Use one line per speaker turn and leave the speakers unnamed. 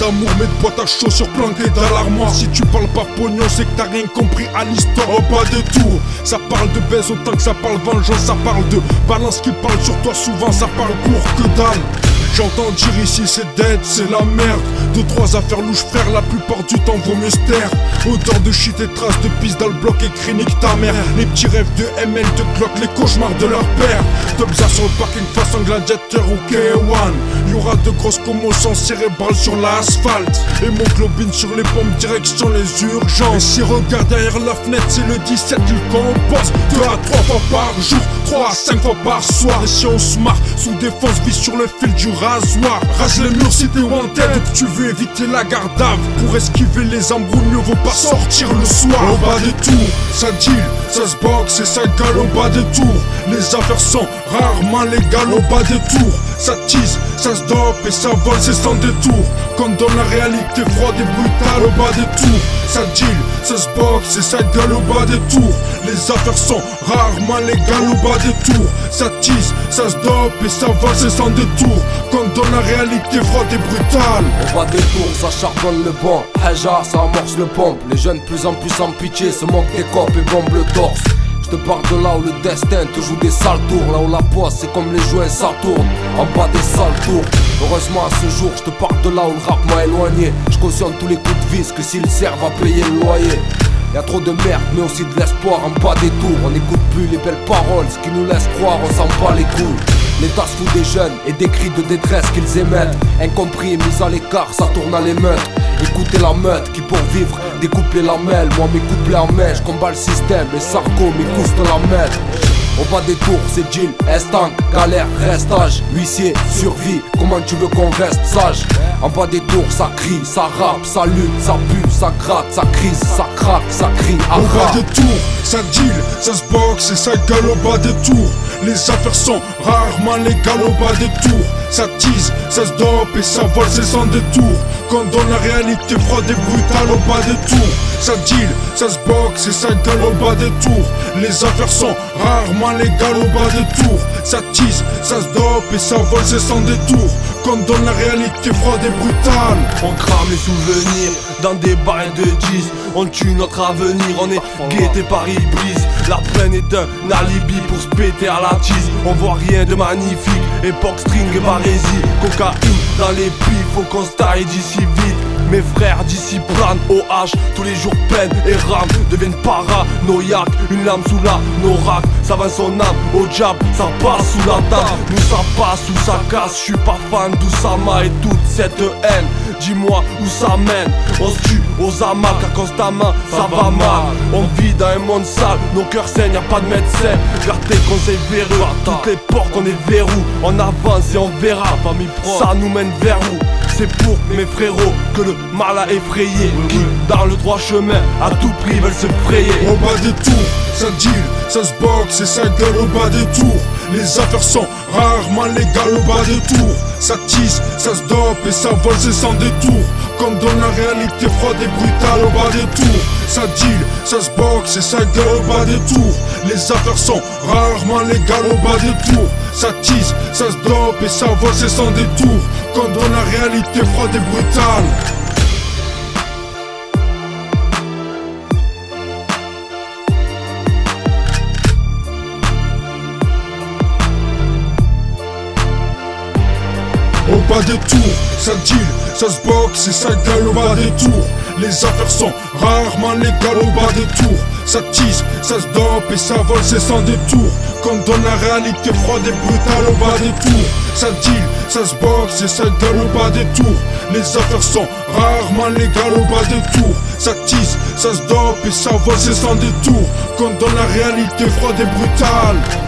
d'amour, mais de boîte à chaussures planquées dans l'armoire. Si tu parles pas pognon, c'est que t'as rien compris à l'histoire. Oh, pas de tour, ça parle de baise autant que ça parle vengeance. Ça parle de balance qui parle sur toi, souvent ça parle court que dalle. J'entends dire ici c'est dead, c'est la merde. Deux, trois affaires louches frère, la plupart du temps vaut mieux se taire. Odeur de shit et traces de pisse dans le bloc, écrit nique ta mère. Les petits rêves de ML, de Glock, les cauchemars de leur père. Tobza sur le parking façon gladiateur ou K1. Y'aura de grosses commotions cérébrales sur l'asphalte. Hémoglobine sur les pompes, direction les urgences. Et si regarde derrière la fenêtre, c'est le 17 qu'il compose. 2 à 3 fois par jour, 3 à 5 fois par soir. Et si on se marre, sous défense, vise sur le fil du rasoir. Rase les murs si t'es wanted, tu veux éviter la garde à vue. Pour esquiver les embrouilles, mieux vaut pas sortir le soir. Au bas des tours, ça deal, ça se boxe et ça gueule au bas des tours. Les affaires sont rarement légales au bas des tours. Ça tease, ça se dope et ça vole, c'est sans détour. Quand dans la réalité froide et brutale au bas des tours. Ça deal, ça se boxe et ça gueule au bas des tours. Les affaires sont rarement légales au bas des tours. Ça tease, ça se dope et ça vole, c'est sans détour. Quand dans la réalité froide et brutale.
Au bas des tours, ça charbonne le banc. Haja, ça amorce le pompe. Les jeunes plus en plus sans pitié se moquent des copes et bombent le torse. Je te parle de là où le destin te joue des sales tours. Là où la poisse c'est comme les jouets ça tourne. En bas des sales tours. Heureusement à ce jour je te parle de là où le rap m'a éloigné. Je cautionne tous les coups de vis que s'ils servent à payer le loyer. Y'a trop de merde mais aussi de l'espoir en bas des tours. On n'écoute plus les belles paroles, ce qui nous laisse croire on s'en bat les couilles. L'État se fout des jeunes et des cris de détresse qu'ils émettent. Incompris et mis à l'écart, ça tourne à l'émeute. Écoutez la meute qui pour vivre découpe les lamelles. Moi mes couplets en mèche, combat le système. Et Sarko m'écoute de la mettre. Au bas des tours c'est Jill, Estang, galère, restage. Huissier, survie, comment tu veux qu'on reste sage? En bas des tours ça crie, ça rappe, ça lutte, ça pue, ça gratte, ça crise, ça craque, ça crie.
Au bas des tours, ça deal, ça se boxe et ça gueule au bas des tours. Les affaires sont rarement légales au bas des tours. Ça tease, ça se dope et ça vole, c'est sans détour. Quand dans la réalité froide et brutale au bas des tours. Ça deal, ça se boxe et ça gueule au bas des tours. Les affaires sont rarement légales au bas des tours. Ça tease, ça se dope et ça vole, c'est sans détour. Quand dans la réalité froide et brutale.
On crame les souvenirs dans des barils de 10. On tue notre avenir, on est guetté par Iblis. La peine est un alibi pour se péter à la tise. On voit rien de magnifique, époque string et barésie. Cocaïne dans les pifs, faut qu'on se taille d'ici vite. Mes frères d'ici planent OH, tous les jours peine et rame. Deviennent paranoïaques, une lame sous la norac. Ça va son âme au diable, ça passe sous la table. Nous ça passe ou ça casse, je suis pas fan d'Oussama et toute cette haine. Dis-moi où ça mène, on se tue aux amas car constamment ça va mal. On vit dans un monde sale, nos cœurs saignent, y'a pas de médecin. Garde tes conseils véreux, toutes les portes on est verrou. On avance et on verra, ça nous mène vers où? C'est pour mes frérots que le mal a effrayé. Qui dans le droit chemin à tout prix veulent se frayer.
Au bas des tours, ça deal, ça se boxe et ça gueule au bas des tours. Les affaires sont rarement légales au bas des tours. Ça tease, ça se dope et ça vole, c'est sans détour. Comme dans la réalité froide et brutale au bas des tours. Ça deal, ça se boxe et ça gueule au bas des tours. Les affaires sont rarement légales au bas des tours. Ça tease, ça se dope et ça vole, c'est sans détour. Comme dans la réalité froide et brutale. Au bas des tours, ça deal, ça se boxe et ça gueule au bas des tours. Les affaires sont rarement légales au bas des tours. Ça tease, ça se dope et ça vole, c'est sans détour. Comme dans la réalité froide et brutale au bas des tours. Ça deal, ça se boxe et ça gueule au bas des tours. Les affaires sont rarement légales au bas des tours. Ça tease, ça se dope et ça vole, c'est sans détour. Comme dans la réalité froide et brutale.